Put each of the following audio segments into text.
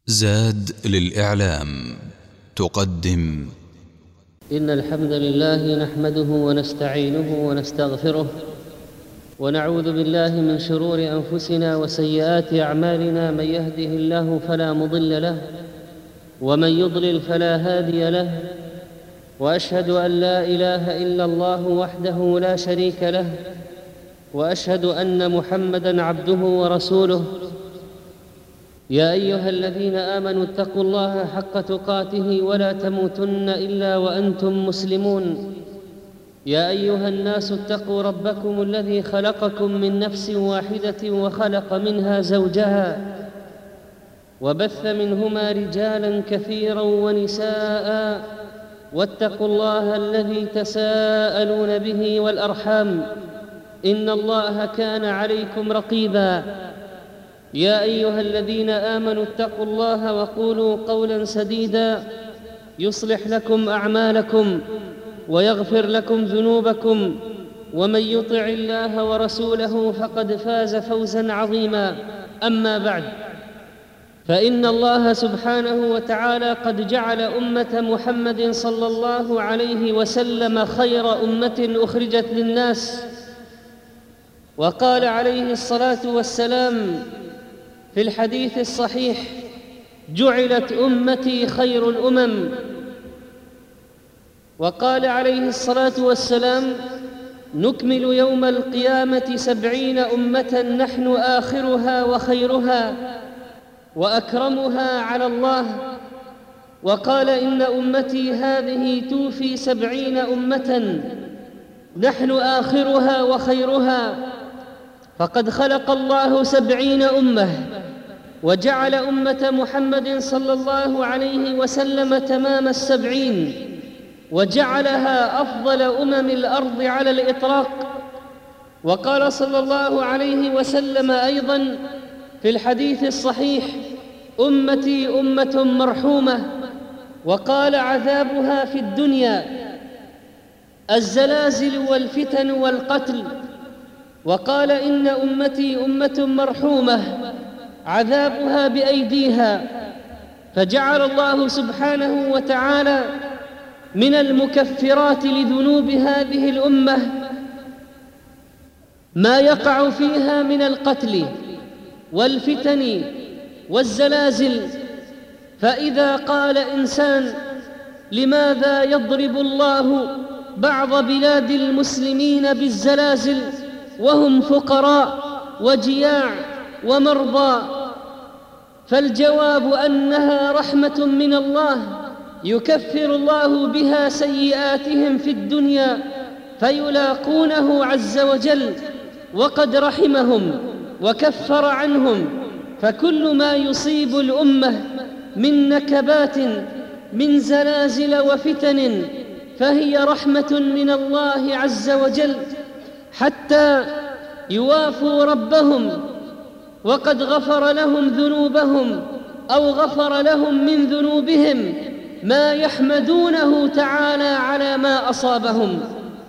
زاد للإعلام تقدم. إن الحمد لله نحمده ونستعينه ونستغفره ونعوذ بالله من شرور أنفسنا وسيئات أعمالنا. من يهده الله فلا مضل له ومن يضلل فلا هادي له، وأشهد أن لا إله إلا الله وحده لا شريك له، وأشهد أن محمدًا عبده ورسوله. يا أيها الذين آمنوا اتقوا الله حق تقاته ولا تموتن إلا وأنتم مسلمون. يا أيها الناس اتقوا ربكم الذي خلقكم من نفس واحدة وخلق منها زوجها وبث منهما رجالاً كثيراً ونساءً، واتقوا الله الذي تساءلون به والأرحام، إن الله كان عليكم رقيباً. يا أيها الذين آمنوا اتقوا الله وقولوا قولاً سديداً يصلح لكم أعمالكم ويغفر لكم ذنوبكم، ومن يطع الله ورسوله فقد فاز فوزاً عظيماً. أما بعد، فإن الله سبحانه وتعالى قد جعل أمة محمد صلى الله عليه وسلم خير أمة أخرجت للناس، وقال عليه الصلاة والسلام في الحديث الصحيح: جعلت أمتي خير الأمم. وقال عليه الصلاة والسلام: نكمل يوم القيامة 70 أمة نحن آخرها وخيرها وأكرمها على الله. وقال: إن أمتي هذه توفي 70 أمة نحن آخرها وخيرها. فقد خلق الله 70 أمة وجعل أمة محمد صلى الله عليه وسلم تمام 70، وجعلها أفضل أمم الأرض على الإطلاق. وقال صلى الله عليه وسلم أيضاً في الحديث الصحيح: أمتي أمة مرحومة. وقال: عذابها في الدنيا الزلازل والفتن والقتل. وقال: إن أمتي أمة مرحومة عذابها بأيديها. فجعل الله سبحانه وتعالى من المكفرات لذنوب هذه الأمة ما يقع فيها من القتل والفتن والزلازل. فإذا قال إنسان: لماذا يضرب الله بعض بلاد المسلمين بالزلازل وهم فقراء وجياع ومرضى؟ فالجواب أنها رحمة من الله يكفر الله بها سيئاتهم في الدنيا فيلاقونه عز وجل وقد رحمهم وكفر عنهم. فكل ما يصيب الأمة من نكبات من زلازل وفتن فهي رحمة من الله عز وجل، حتى يوافوا ربهم وقد غفر لهم ذنوبهم أو غفر لهم من ذنوبهم ما يحمدونه تعالى على ما أصابهم.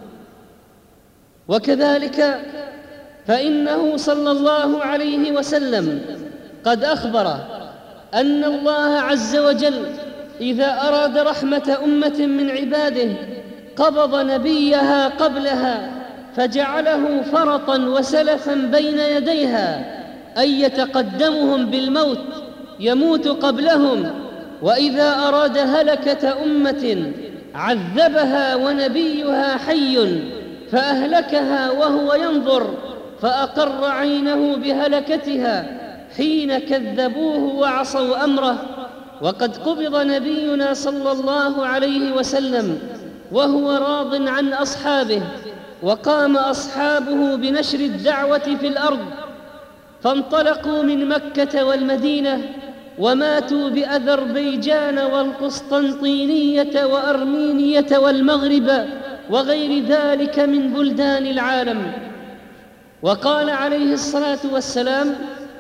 وكذلك فإنه صلى الله عليه وسلم قد أخبر أن الله عز وجل إذا أراد رحمة أمة من عباده قبض نبيها قبلها فجعله فرطاً وسلفاً بين يديها، أي يتقدمهم بالموت يموت قبلهم. وإذا أراد هلكة أمة عذبها ونبيها حي فأهلكها وهو ينظر، فأقر عينه بهلكتها حين كذبوه وعصوا أمره. وقد قبض نبينا صلى الله عليه وسلم وهو راض عن أصحابه، وقام أصحابه بنشر الدعوة في الأرض، فانطلقوا من مكة والمدينة وماتوا بأذربيجان والقسطنطينية وأرمينية والمغرب وغير ذلك من بلدان العالم. وقال عليه الصلاة والسلام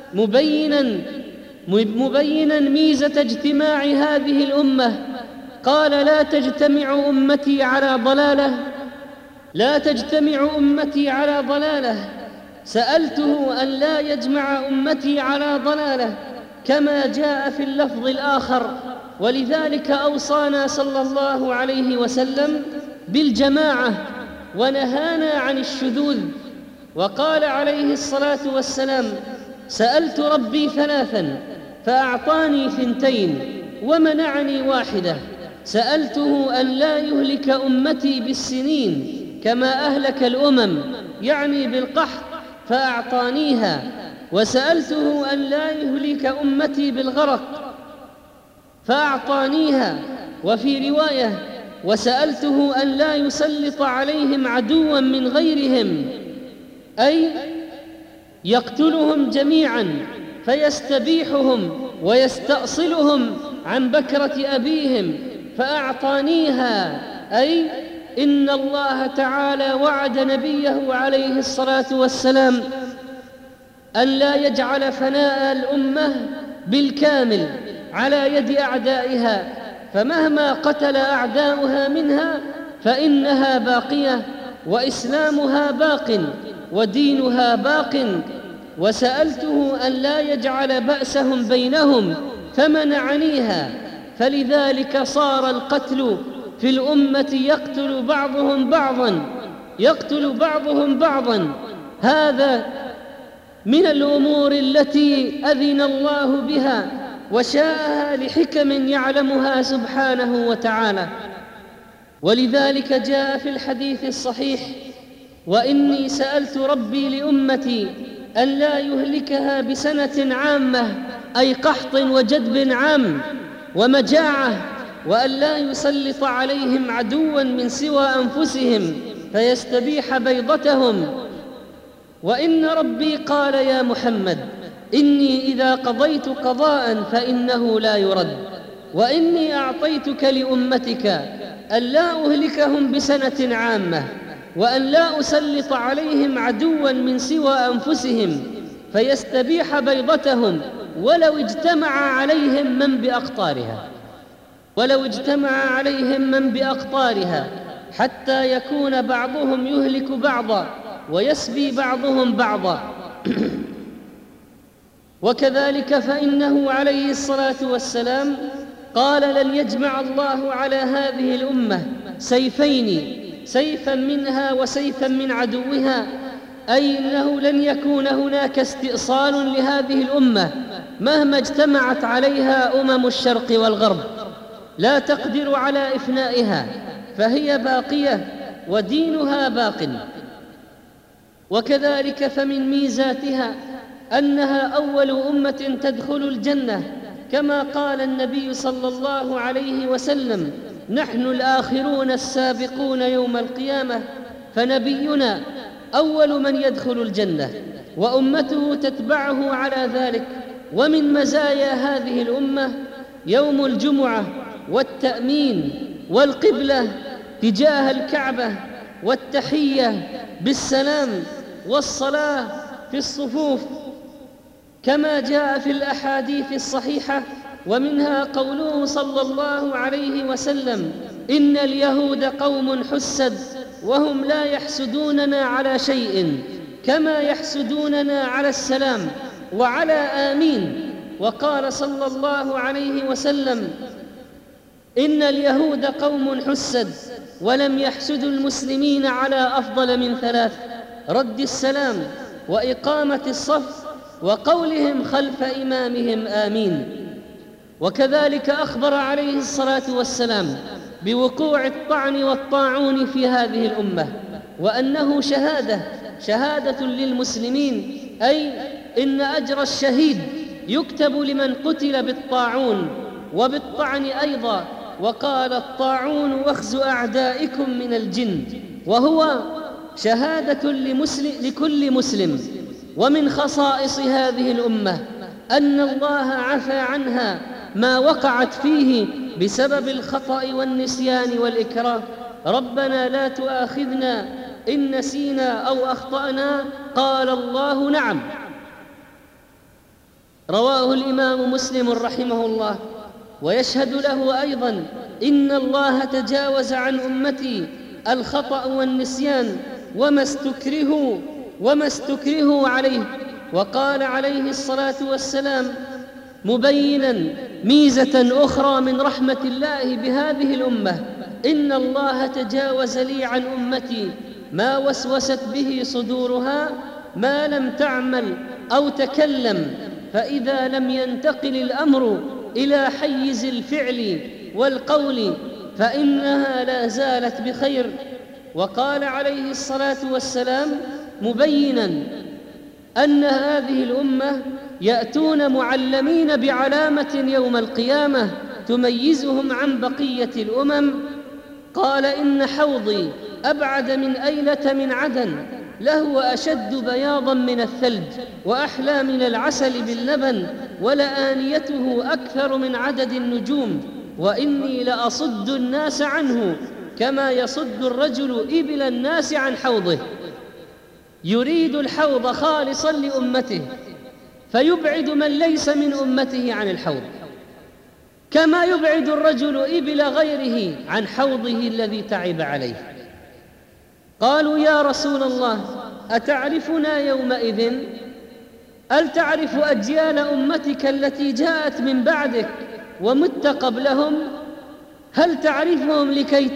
مبيناً ميزة اجتماع هذه الأمة، قال: لا تجتمع أمتي على ضلالة. سألته أن لا يجمع أمتي على ضلالة، كما جاء في اللفظ الآخر. ولذلك أوصانا صلى الله عليه وسلم بالجماعة ونهانا عن الشذوذ. وقال عليه الصلاة والسلام: سألت ربي ثلاثا فأعطاني 2 ومنعني 1. سألته أن لا يهلك أمتي بالسنين كما أهلك الأمم، يعني بالقحط، فأعطانيها. وسألته أن لا يهلك أمتي بالغرق فأعطانيها. وفي رواية: وسألته أن لا يسلط عليهم عدوا من غيرهم، أي يقتلهم جميعا فيستبيحهم ويستأصلهم عن بكرة أبيهم، فأعطانيها. أي إن الله تعالى وعد نبيه عليه الصلاة والسلام أن لا يجعل فناء الأمة بالكامل على يد أعدائها، فمهما قتل أعداؤها منها فإنها باقية، وإسلامها باق، ودينها باق. وسألته أن لا يجعل بأسهم بينهم فمنعنيها. فلذلك صار القتل في الأمة يقتل بعضهم بعضا. هذا من الأمور التي أذن الله بها وشاءها لحكم يعلمها سبحانه وتعالى. ولذلك جاء في الحديث الصحيح: وإني سألت ربي لأمتي أن لا يهلكها بسنة عامة، أي قحط وجدب عام ومجاعة، وأن لا يسلط عليهم عدوا من سوى أنفسهم فيستبيح بيضتهم. وإن ربي قال: يا محمد، إني إذا قضيت قضاء فإنه لا يرد، وإني أعطيتك لأمتك أن لا أهلكهم بسنة عامة، وأن لا أسلط عليهم عدوا من سوى أنفسهم فيستبيح بيضتهم، ولو اجتمع عليهم من بأقطارها حتى يكون بعضهم يهلك بعضا ويسبي بعضهم بعضا. وكذلك فإنه عليه الصلاة والسلام قال: لن يجمع الله على هذه الأمة سيفين، سيفا منها وسيفا من عدوها، أي إنه لن يكون هناك استئصال لهذه الأمة مهما اجتمعت عليها أمم الشرق والغرب، لا تقدر على إفنائها، فهي باقية ودينها باق. وكذلك فمن ميزاتها أنها أول أمة تدخل الجنة، كما قال النبي صلى الله عليه وسلم: نحن الآخرون السابقون يوم القيامة، فنبينا أول من يدخل الجنة وأمته تتبعه على ذلك. ومن مزايا هذه الأمة يوم الجمعة والتأمين والقبلة تجاه الكعبة والتحية بالسلام والصلاة في الصفوف، كما جاء في الأحاديث الصحيحة. ومنها قوله صلى الله عليه وسلم: إن اليهود قوم حسد، وهم لا يحسدوننا على شيء كما يحسدوننا على السلام وعلى آمين. وقال صلى الله عليه وسلم: إن اليهود قوم حسد، ولم يحسدوا المسلمين على أفضل من 3: رد السلام، وإقامة الصف، وقولهم خلف إمامهم آمين. وكذلك أخبر عليه الصلاة والسلام بوقوع الطعن والطاعون في هذه الأمة، وأنه شهادة للمسلمين، أي إن أجر الشهيد يكتب لمن قتل بالطاعون وبالطعن أيضا. وقال: الطاعون وخز أعدائكم من الجن، وهو شهادة لكل مسلم. ومن خصائص هذه الأمة أن الله عفى عنها ما وقعت فيه بسبب الخطأ والنسيان والإكراه. ربنا لا تؤاخذنا إن نسينا أو أخطأنا، قال الله: نعم. رواه الإمام مسلم رحمه الله. ويشهد له أيضا: إن الله تجاوز عن أمتي الخطأ والنسيان وما استكرهوا عليه. وقال عليه الصلاة والسلام: مبينا ميزة أخرى من رحمة الله بهذه الأمة: إن الله تجاوز لي عن أمتي ما وسوست به صدورها ما لم تعمل أو تكلم، فإذا لم ينتقل الأمر إلى حيز الفعل والقول فإنها لا زالت بخير. وقال عليه الصلاة والسلام مبينا أن هذه الأمة يأتون معلمين بعلامة يوم القيامة تميزهم عن بقية الأمم، قال: إن حوضي أبعد من أيلة من عدن، له أشد بياضا من الثلج وأحلى من العسل باللبن، ولآنيته أكثر من عدد النجوم، وإني لأصد الناس عنه كما يصد الرجل إبل الناس عن حوضه. يريد الحوض خالصا لأمته فيبعد من ليس من أمته عن الحوض، كما يبعد الرجل إبل غيره عن حوضه الذي تعب عليه. قالوا: يا رسول الله، أتعرفنا يومئذ؟ هل تعرف أجيال أمتك التي جاءت من بعدك ومت قبلهم؟ هل تعرفهم لكي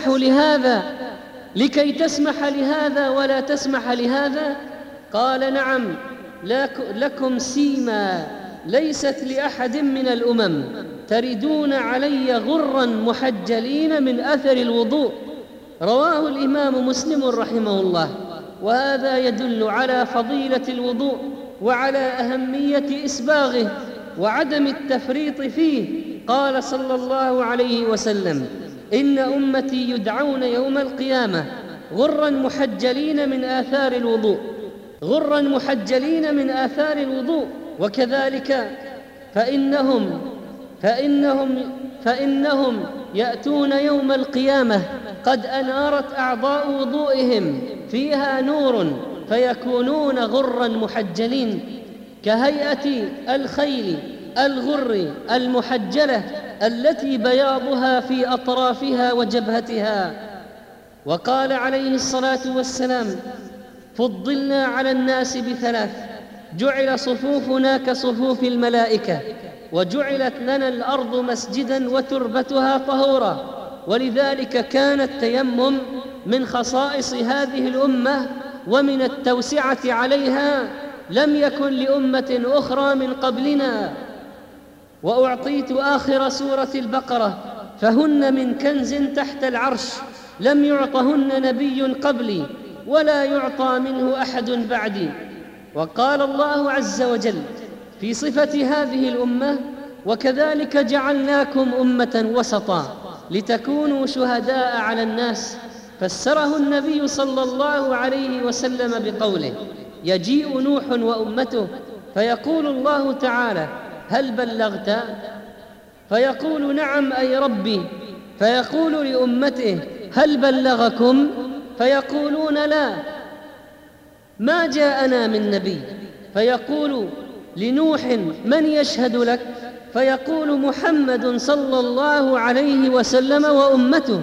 تسمح لهذا ولا تسمح لهذا؟ قال: نعم، لكم سيما ليست لأحد من الأمم، تردون علي غرا محجلين من أثر الوضوء. رواه الإمام مسلم رحمه الله. وهذا يدل على فضيلة الوضوء وعلى أهمية إسباغه وعدم التفريط فيه. قال صلى الله عليه وسلم: إن أمتي يدعون يوم القيامة غرا محجلين من آثار الوضوء، غرا محجلين من آثار الوضوء. وكذلك فإنهم يأتون يوم القيامة قد أنارت أعضاء وضوئهم فيها نور، فيكونون غرا محجلين كهيئة الخيل الغر المحجلة التي بياضها في أطرافها وجبهتها. وقال عليه الصلاة والسلام: فضلنا على الناس بثلاث: جعل صفوفنا كصفوف الملائكة، وجعلت لنا الأرض مسجدا وتربتها طهورا. ولذلك كان التيمم من خصائص هذه الأمة ومن التوسعة عليها، لم يكن لأمة أخرى من قبلنا. وأعطيت آخر سورة البقرة، فهن من كنز تحت العرش، لم يعطهن نبي قبلي ولا يعطى منه أحد بعدي. وقال الله عز وجل في صفة هذه الأمة: وكذلك جعلناكم أمة وسطا لتكونوا شهداء على الناس. فسره النبي صلى الله عليه وسلم بقوله: يجيء نوح وأمته فيقول الله تعالى: هل بلغت؟ فيقول: نعم أي ربي. فيقول لأمته: هل بلغكم؟ فيقولون: لا، ما جاءنا من نبي. فيقول لنوح: من يشهد لك؟ فيقول: محمد صلى الله عليه وسلم وأمته.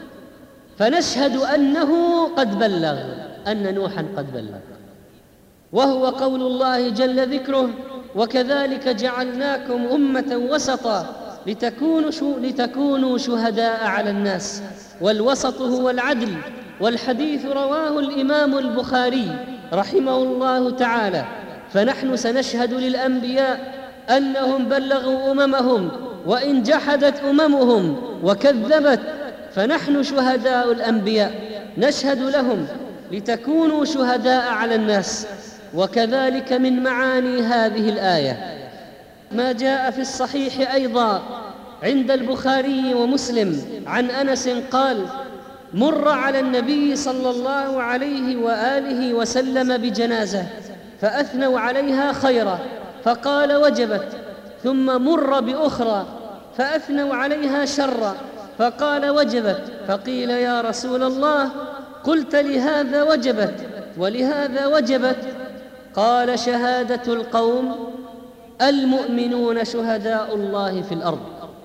فنشهد أنه قد بلغ، أن نوحا قد بلغ. وهو قول الله جل ذكره: وكذلك جعلناكم أمة وسطا لتكونوا شهداء على الناس. والوسط هو العدل. والحديث رواه الإمام البخاري رحمه الله تعالى. فنحن سنشهد للأنبياء أنهم بلغوا أممهم، وإن جحدت أممهم وكذبت فنحن شهداء الأنبياء نشهد لهم لتكونوا شهداء على الناس. وكذلك من معاني هذه الآية ما جاء في الصحيح أيضا عند البخاري ومسلم عن أنس قال: مر على النبي صلى الله عليه وآله وسلم بجنازة فأثنوا عليها خيرا فقال: وجبت. ثم مر بأخرى فأثنوا عليها شرا فقال: وجبت. فقيل: يا رسول الله، قلت لهذا وجبت ولهذا وجبت؟ قال: شهادة القوم المؤمنون شهداء الله في الأرض.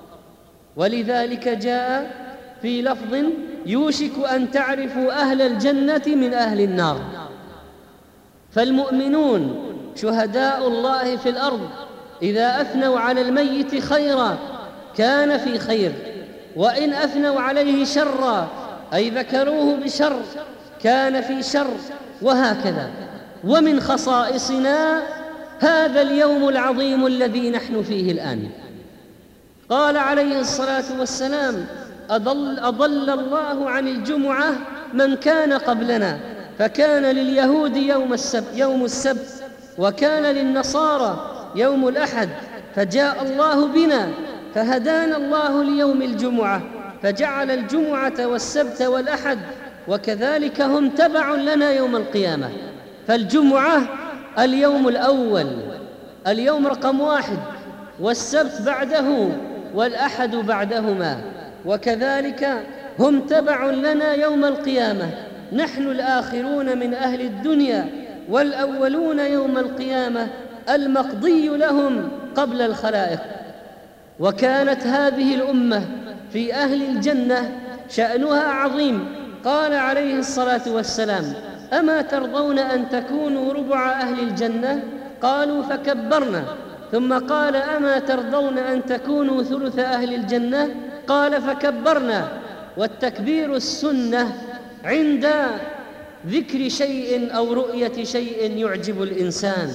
ولذلك جاء في لفظ: يوشك أن تعرفوا أهل الجنة من أهل النار. فالمؤمنون شهداء الله في الأرض، إذا أثنوا على الميت خيرا كان في خير، وإن أثنوا عليه شرا أي ذكروه بشر كان في شر، وهكذا. ومن خصائصنا هذا اليوم العظيم الذي نحن فيه الآن. قال عليه الصلاة والسلام: أضل الله عن الجمعة من كان قبلنا، فكان لليهود يوم السبت، وكان للنصارى يوم الأحد، فجاء الله بنا فهدانا الله ليوم الجمعة، فجعل الجمعة والسبت والأحد، وكذلك هم تبع لنا يوم القيامة. فالجمعة اليوم الأول، اليوم رقم 1، والسبت بعده، والأحد بعدهما، وكذلك هم تبع لنا يوم القيامة. نحن الآخرون من أهل الدنيا والأولون يوم القيامة، المقضي لهم قبل الخلائق. وكانت هذه الأمة في أهل الجنة شأنها عظيم. قال عليه الصلاة والسلام: أما ترضون أن تكونوا ربع أهل الجنة؟ قالوا فكبرنا. ثم قال: أما ترضون أن تكونوا ثلث أهل الجنة؟ قال فكبرنا. والتكبير السنة عند ذكر شيء أو رؤية شيء يعجب الإنسان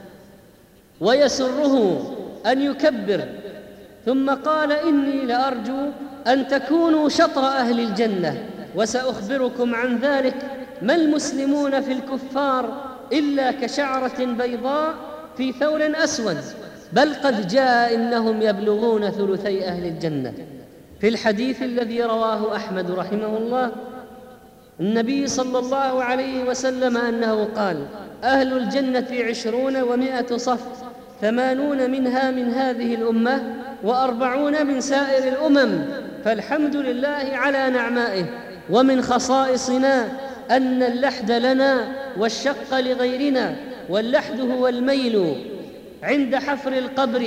ويسره أن يكبر. ثم قال: إني لأرجو أن تكونوا شطر أهل الجنة، وسأخبركم عن ذلك. ما المسلمون في الكفار إلا كشعرة بيضاء في ثور أسود، بل قد جاء إنهم يبلغون ثلثي أهل الجنة. في الحديث الذي رواه أحمد رحمه الله النبي صلى الله عليه وسلم أنه قال: أهل الجنة 20 و100 صف، 80 منها من هذه الأمة، و40 من سائر الأمم، فالحمد لله على نعمائه. ومن خصائصنا أن اللحد لنا والشق لغيرنا، واللحد هو الميل عند حفر القبر،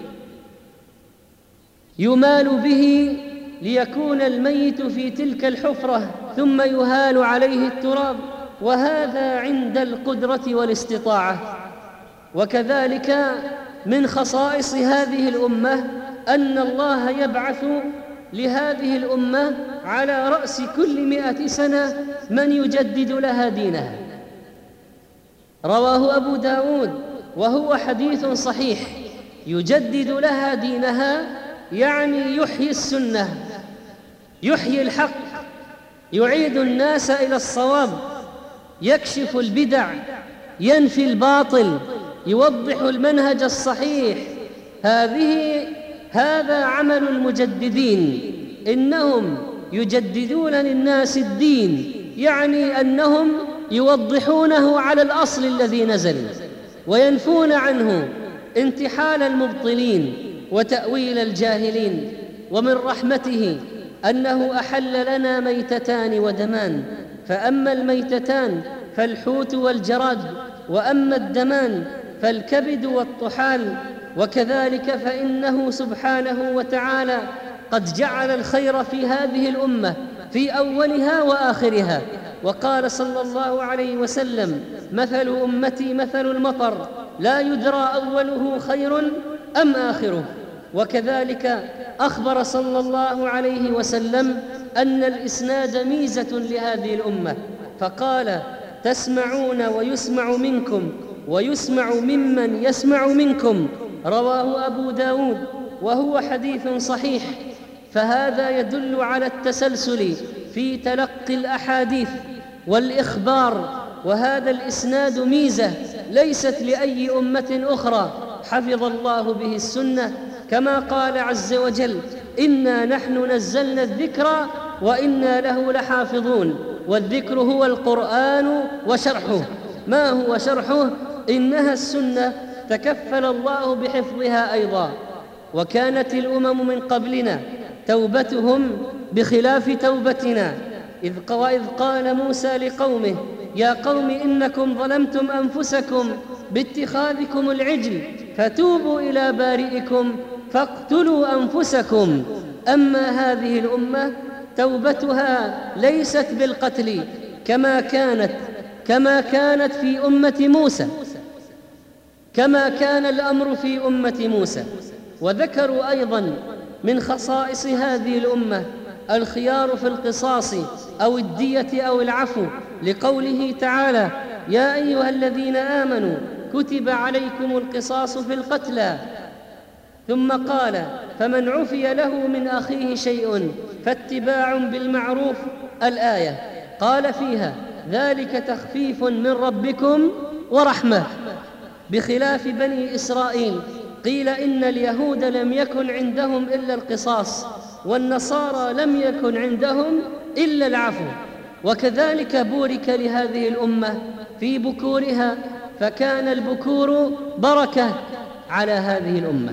يمال به ليكون الميت في تلك الحفرة ثم يهال عليه التراب، وهذا عند القدرة والاستطاعة. وكذلك من خصائص هذه الأمة أن الله يبعث لهذه الأمة على رأس كل 100 سنة من يجدد لها دينها. رواه أبو داود وهو حديث صحيح. يجدد لها دينها يعني يحيي السنة، يحيي الحق، يعيد الناس إلى الصواب، يكشف البدع، ينفي الباطل، يوضح المنهج الصحيح. هذا عمل المجددين، إنهم يجددون للناس الدين، يعني أنهم يوضحونه على الأصل الذي نزل، وينفون عنه انتحال المبطلين وتأويل الجاهلين. ومن رحمته أنه أحل لنا ميتتان ودمان، فأما الميتتان فالحوت والجراد، وأما الدمان فالكبد والطحال. وكذلك فإنه سبحانه وتعالى قد جعل الخير في هذه الأمة في أولها وآخرها. وقال صلى الله عليه وسلم: مثل أمتي مثل المطر، لا يدرى أوله خير أم آخره. وكذلك أخبر صلى الله عليه وسلم أن الإسناد ميزة لهذه الأمة، فقال: تسمعون ويسمع منكم ويسمع ممن يسمع منكم. رواه أبو داود وهو حديث صحيح. فهذا يدل على التسلسل في تلقي الأحاديث والإخبار، وهذا الإسناد ميزة ليست لأي أمة أخرى حفظ الله به السنة، كما قال عز وجل: إنا نحن نزلنا الذكر وإنا له لحافظون. والذكر هو القرآن وشرحه. ما هو شرحه؟ إنها السنة تكفل الله بحفظها أيضا. وكانت الأمم من قبلنا توبتهم بخلاف توبتنا، إذ قال موسى لقومه: يا قوم إنكم ظلمتم أنفسكم باتخاذكم العجل، فتوبوا إلى بارئكم فاقتلوا أنفسكم. أما هذه الأمة توبتها ليست بالقتل كما كانت في أمة موسى، كما كان الأمر في أمة موسى. وذكروا أيضاً من خصائص هذه الأمة الخيار في القصاص أو الدية أو العفو، لقوله تعالى: يا أيها الذين آمنوا كتب عليكم القصاص في القتلى. ثم قال: فمن عفي له من أخيه شيء فاتباع بالمعروف، الآية. قال فيها: ذلك تخفيف من ربكم ورحمة، بخلاف بني إسرائيل. قيل إن اليهود لم يكن عندهم إلا القصاص، والنصارى لم يكن عندهم إلا العفو. وكذلك بورك لهذه الأمة في بكورها، فكان البكور بركة على هذه الأمة.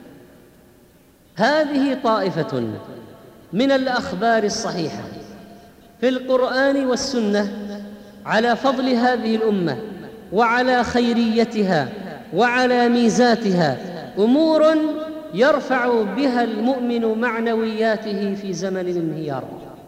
هذه طائفة من الأخبار الصحيحة في القرآن والسنة على فضل هذه الأمة وعلى خيريتها وعلى ميزاتها، أمور يرفع بها المؤمن معنوياته في زمن الانهيار،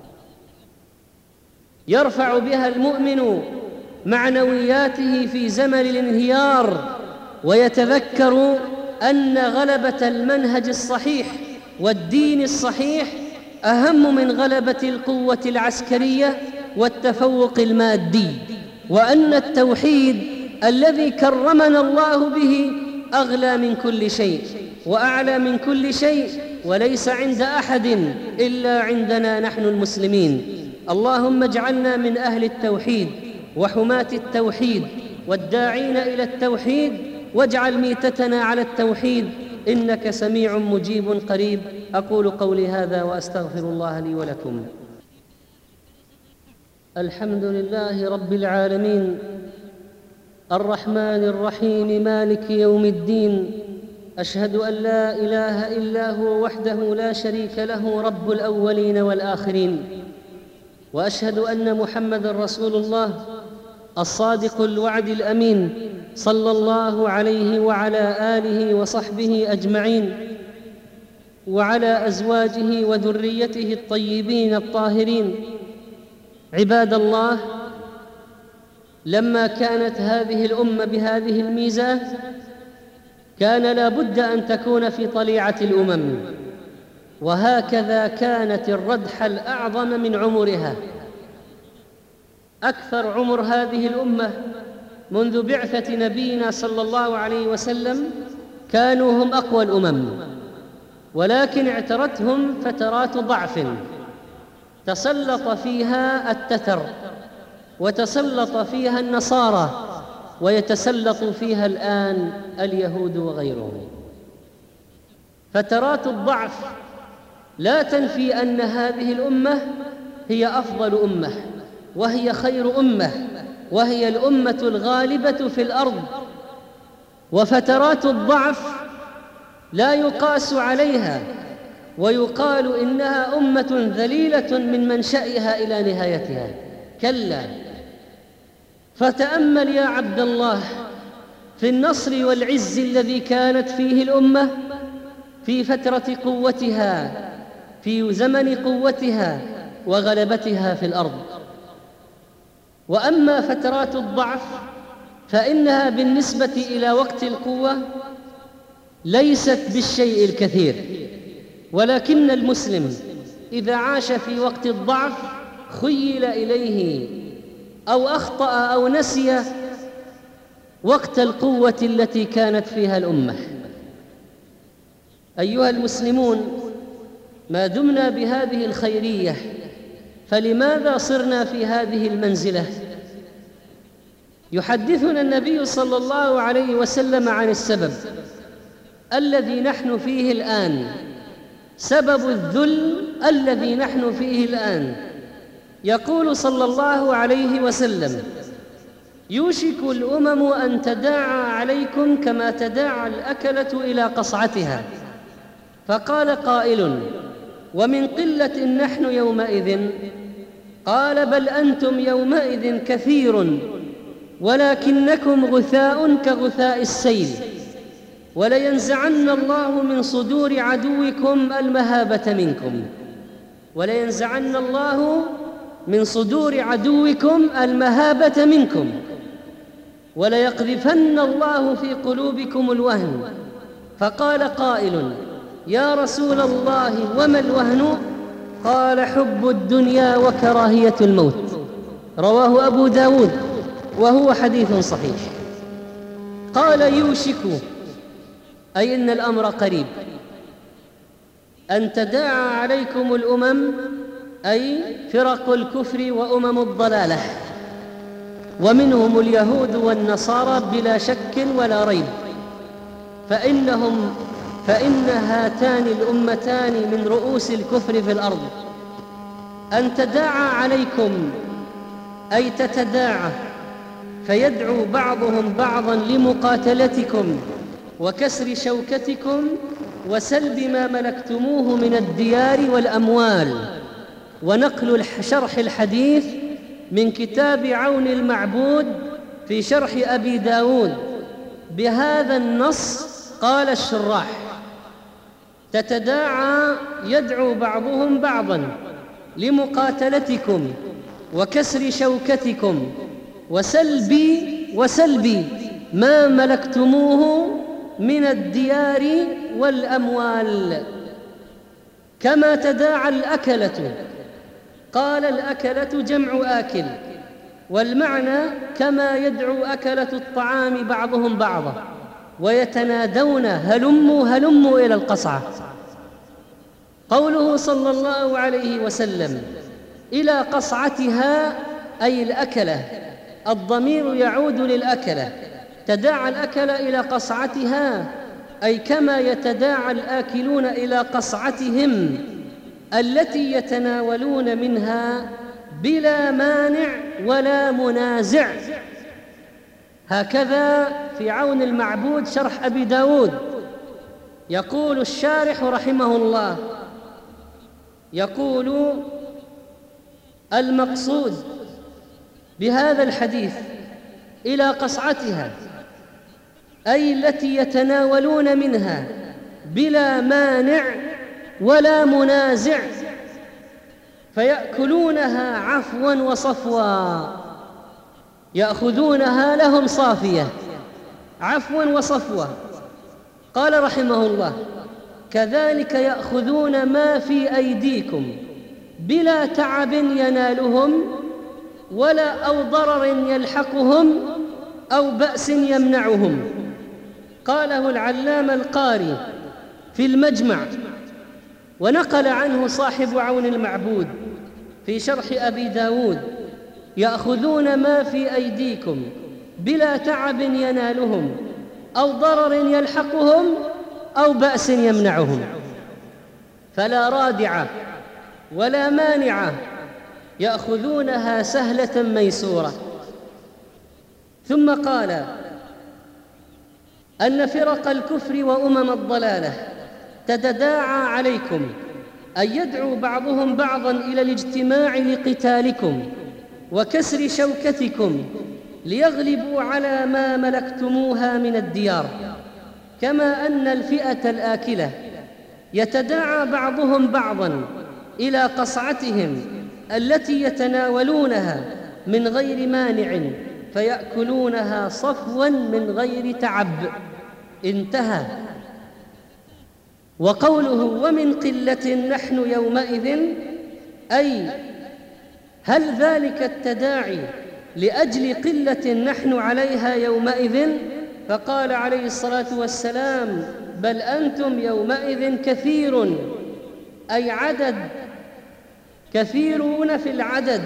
يرفع بها المؤمن معنوياته في زمن الانهيار، ويتذكر أن غلبة المنهج الصحيح والدين الصحيح أهم من غلبة القوة العسكرية والتفوق المادي، وأن التوحيد الذي كرمنا الله به أغلى من كل شيء وأعلى من كل شيء، وليس عند أحد إلا عندنا نحن المسلمين. اللهم اجعلنا من أهل التوحيد وحماة التوحيد والداعين إلى التوحيد، واجعل ميتتنا على التوحيد، إنك سميع مجيب قريب. أقول قولي هذا وأستغفر الله لي ولكم. الحمد لله رب العالمين، الرحمن الرحيم، مالك يوم الدين. أشهد أن لا إله إلا هو وحده لا شريك له، رب الأولين والآخرين. وأشهد أن محمدًا رسول الله الصادق الوعد الأمين، صلى الله عليه وعلى آله وصحبه أجمعين، وعلى أزواجه وذريته الطيبين الطاهرين. عباد الله، لما كانت هذه الأمة بهذه الميزة كان لا بد أن تكون في طليعة الأمم، وهكذا كانت الردحة الأعظم من عمرها. أكثر عمر هذه الأمة منذ بعثة نبينا صلى الله عليه وسلم كانوا هم أقوى الأمم، ولكن اعترتهم فترات ضعف تسلط فيها التتر، وتسلط فيها النصارى، ويتسلط فيها الآن اليهود وغيرهم. فترات الضعف لا تنفي أن هذه الأمة هي أفضل أمة، وهي خير أمة، وهي الأمة الغالبة في الأرض. وفترات الضعف لا يقاس عليها ويقال إنها أمة ذليلة من منشأها إلى نهايتها، كلا. فتأمل يا عبد الله في النصر والعز الذي كانت فيه الأمة في فترة قوتها، في زمن قوتها وغلبتها في الأرض. وأما فترات الضعف فإنها بالنسبة إلى وقت القوة ليست بالشيء الكثير، ولكن المسلم إذا عاش في وقت الضعف خيل إليه أو أخطأ أو نسي وقت القوة التي كانت فيها الأمة. أيها المسلمون، ما دمنا بهذه الخيرية فلماذا صرنا في هذه المنزلة؟ يحدثنا النبي صلى الله عليه وسلم عن السبب الذي نحن فيه الآن، سبب الذل الذي نحن فيه الآن. يقول صلى الله عليه وسلم: يوشك الأمم أن تداعى عليكم كما تداعى الأكلة إلى قصعتها. فقال قائل: ومن قلة نحن يومئذ؟ قال: بل أنتم يومئذ كثير، ولكنكم غثاء كغثاء السيل، ولينزعن الله من صدور عدوكم المهابة منكم، ولينزعن الله من صدور عدوكم المهابة منكم، وليقذفن الله في قلوبكم الوهن. فقال قائل: يا رسول الله وما الوهن؟ قال: حب الدنيا وكراهية الموت. رواه أبو داود وهو حديث صحيح. قال: يوشك، أي إن الأمر قريب، أن تداعى عليكم الأمم، أي فرق الكفر وأمم الضلالة، ومنهم اليهود والنصارى بلا شك ولا ريب، فإن هاتان الأمتان من رؤوس الكفر في الأرض. أن تداعى عليكم أي تتداعى، فيدعو بعضهم بعضا لمقاتلتكم وكسر شوكتكم وسلب ما ملكتموه من الديار والأموال. ونقل شرح الحديث من كتاب عون المعبود في شرح أبي داود بهذا النص. قال الشراح: تتداعى يدعو بعضهم بعضا لمقاتلتكم وكسر شوكتكم وسلب ما ملكتموه من الديار والأموال، كما تداعى الأكلة. قال: الأكلة جمع آكل، والمعنى كما يدعو أكلة الطعام بعضهم بعضا ويتنادون: هلموا هلموا إلى القصعة. قوله صلى الله عليه وسلم: إلى قصعتها، أي الأكلة، الضمير يعود للأكلة. تداعى الأكل إلى قصعتها، أي كما يتداعى الآكلون إلى قصعتهم التي يتناولون منها بلا مانع ولا منازع. هكذا في عون المعبود شرح أبي داود. يقول الشارح رحمه الله: يقول: المقصود بهذا الحديث إلى قصعتها، أي التي يتناولون منها بلا مانع ولا منازع، فيأكلونها عفوا وصفوا، يأخذونها لهم صافية عفوا وصفوا. قال رحمه الله: كذلك يأخذون ما في أيديكم بلا تعب ينالهم أو ضرر يلحقهم أو بأس يمنعهم. قاله العلامة القاري في المجمع، ونقل عنه صاحب عون المعبود في شرح أبي داود: يأخذون ما في أيديكم بلا تعب ينالهم أو ضرر يلحقهم أو بأس يمنعهم، فلا رادع ولا مانع، يأخذونها سهلة ميسورة. ثم قال: أن فرق الكفر وأمم الضلالة تتداعى عليكم، أن يدعو بعضهم بعضا إلى الاجتماع لقتالكم وكسر شوكتكم ليغلبوا على ما ملكتموها من الديار، كما أن الفئة الآكلة يتداعى بعضهم بعضا إلى قصعتهم التي يتناولونها من غير مانع، فيأكلونها صفوا من غير تعب. انتهى. وقوله: ومن قلة نحن يومئذ، أي هل ذلك التداعي لأجل قلة نحن عليها يومئذ؟ فقال عليه الصلاة والسلام: بل أنتم يومئذ كثير، أي عدد، كثيرون في العدد،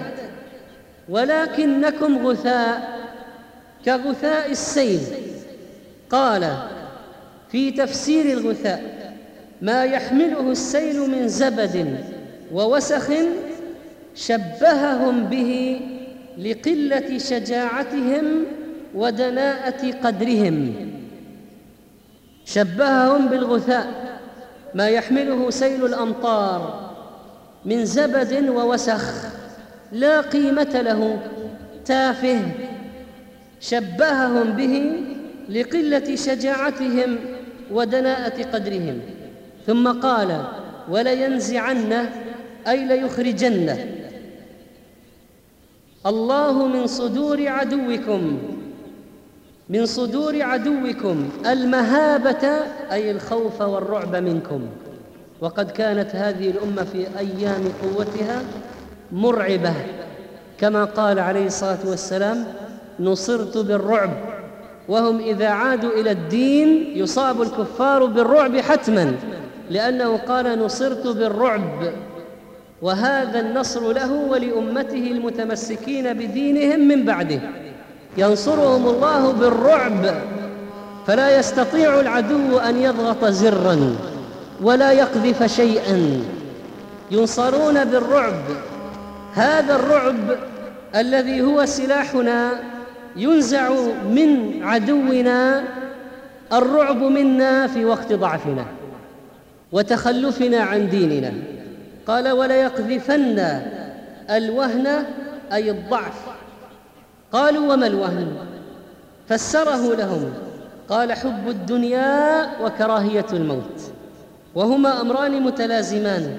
ولكنكم غثاء كغثاء السيل. قال في تفسير الغثاء: ما يحمله السيل من زبد ووسخ، شبههم به لقلة شجاعتهم ودناءة قدرهم. شبههم بالغثاء، ما يحمله سيل الأمطار من زبد ووسخ لا قيمة له، تافه. شبههم به لقلة شجاعتهم ودناءة قدرهم. ثم قال: ولينزعنه، أي ليخرجنه الله من صدور عدوكم من صدور عدوكم المهابة أي الخوف والرعب منكم. وقد كانت هذه الأمة في أيام قوتها مرعبة، كما قال عليه الصلاة والسلام: نصرت بالرعب. وهم إذا عادوا إلى الدين يصاب الكفار بالرعب حتما، لأنه قال: نصرت بالرعب. وهذا النصر له ولأمته المتمسكين بدينهم من بعده، ينصرهم الله بالرعب، فلا يستطيع العدو أن يضغط زرا ولا يقذف شيئا، ينصرون بالرعب. هذا الرعب الذي هو سلاحنا ينزع من عدونا الرعب منا في وقت ضعفنا وتخلفنا عن ديننا. قال: وليقذفن الوهن أي الضعف. قالوا: وما الوهن؟ فسره لهم، قال: حب الدنيا وكراهية الموت، وهما أمران متلازمان،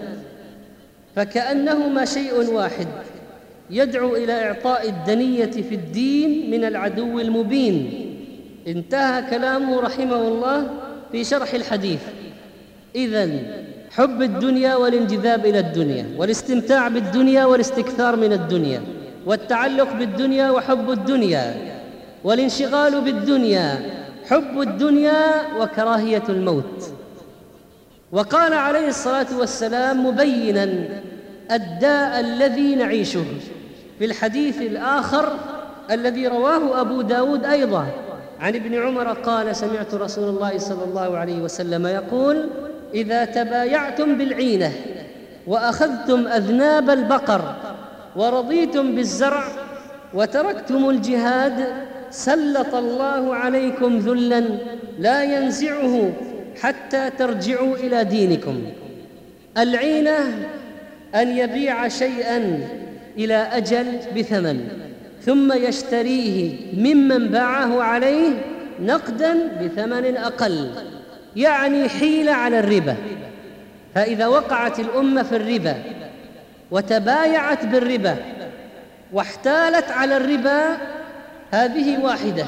فكأنهما شيء واحد يدعو إلى إعطاء الدنية في الدين من العدو المبين. انتهى كلامه رحمه الله في شرح الحديث. إذن حب الدنيا والانجذاب إلى الدنيا والاستمتاع بالدنيا والاستكثار من الدنيا والتعلق بالدنيا وحب الدنيا والانشغال بالدنيا، حب الدنيا وكراهية الموت. وقال عليه الصلاة والسلام مبيناً الداء الذي نعيشه في الحديث الآخر الذي رواه أبو داود أيضا عن ابن عمر قال: سمعت رسول الله صلى الله عليه وسلم يقول: إذا تبايعتم بالعينة وأخذتم أذناب البقر ورضيتم بالزرع وتركتم الجهاد سلط الله عليكم ذلاً لا ينزعه حتى ترجعوا إلى دينكم. العينة أن يبيع شيئاً إلى أجل بثمن ثم يشتريه ممن باعه عليه نقداً بثمن أقل، يعني حيلة على الربا. فإذا وقعت الأمة في الربا وتبايعت بالربا واحتالت على الربا، هذه واحدة.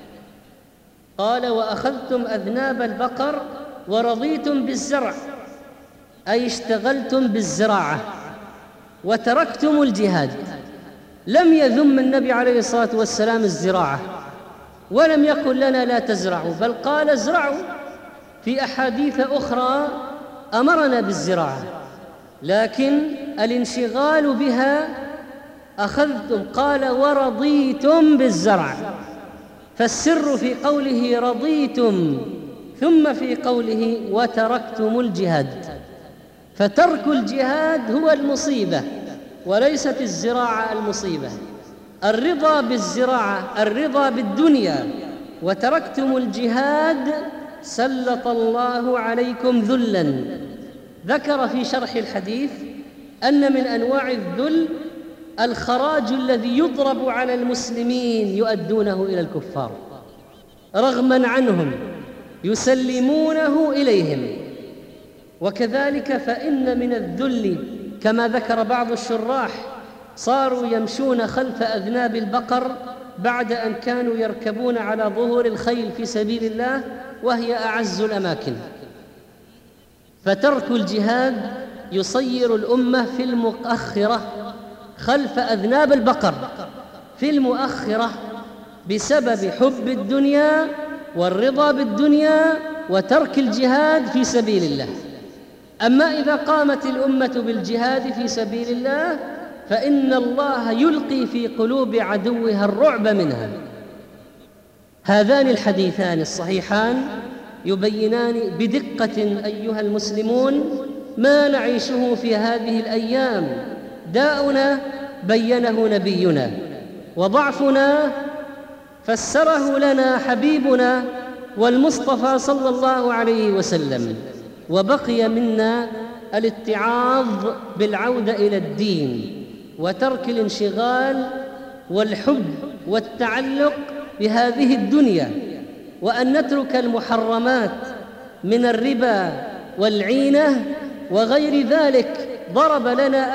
قال: وأخذتم أذناب البقر ورضيتم بالزرع، أي اشتغلتم بالزراعة وتركتم الجهاد. لم يذم النبي عليه الصلاة والسلام الزراعة ولم يقل لنا لا تزرعوا، بل قال: ازرعوا. في أحاديث أخرى أمرنا بالزراعة، لكن الانشغال بها أخذتم. قال: ورضيتم بالزرع، فالسر في قوله رضيتم ثم في قوله وتركتم الجهاد. فترك الجهاد هو المصيبة وليست الزراعة المصيبة. الرضا بالزراعة، الرضا بالدنيا، وتركتم الجهاد سلط الله عليكم ذلاً. ذكر في شرح الحديث أن من أنواع الذل الخراج الذي يضرب على المسلمين يؤدونه إلى الكفار رغماً عنهم، يسلمونه إليهم. وكذلك فإن من الذل كما ذكر بعض الشراح صاروا يمشون خلف أذناب البقر بعد أن كانوا يركبون على ظهور الخيل في سبيل الله، وهي أعز الأماكن. فترك الجهاد يصير الأمة في المؤخرة خلف أذناب البقر، في المؤخرة، بسبب حب الدنيا والرضا بالدنيا وترك الجهاد في سبيل الله. أما إذا قامت الأمة بالجهاد في سبيل الله فإن الله يلقي في قلوب عدوها الرعب منها. هذان الحديثان الصحيحان يبينان بدقة أيها المسلمون ما نعيشه في هذه الأيام. داؤنا بينه نبينا، وضعفنا فسره لنا حبيبنا والمصطفى صلى الله عليه وسلم، وبقي منا الاتعاظ بالعودة إلى الدين وترك الانشغال والحب والتعلق بهذه الدنيا، وأن نترك المحرمات من الربا والعينة وغير ذلك. ضرب لنا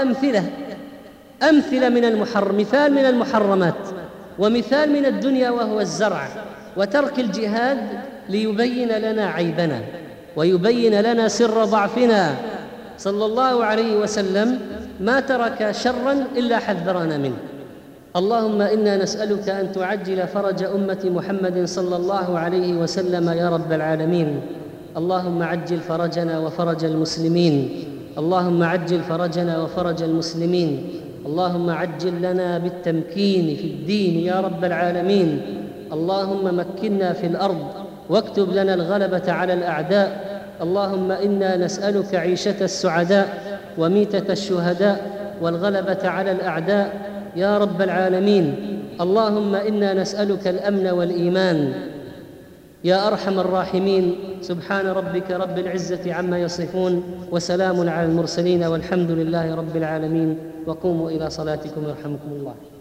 أمثلة من مثال من المحرمات ومثال من الدنيا وهو الزرع. وترك الجهاد ليبين لنا عيبنا ويبين لنا سر ضعفنا. صلى الله عليه وسلم ما ترك شرا إلا حذرنا منه. اللهم إنا نسألك أن تعجل فرج أمة محمد صلى الله عليه وسلم يا رب العالمين. اللهم عجل فرجنا وفرج المسلمين، اللهم عجل فرجنا وفرج المسلمين، اللهم عجل لنا بالتمكين في الدين يا رب العالمين. اللهم مكنا في الأرض واكتب لنا الغلبة على الأعداء. اللهم إنا نسألك عيشة السعداء وميتة الشهداء والغلبة على الأعداء يا رب العالمين. اللهم إنا نسألك الأمن والإيمان يا أرحم الراحمين. سبحان ربك رب العزة عما يصفون، وسلام على المرسلين، والحمد لله رب العالمين. وقوموا إلى صلاتكم يرحمكم الله.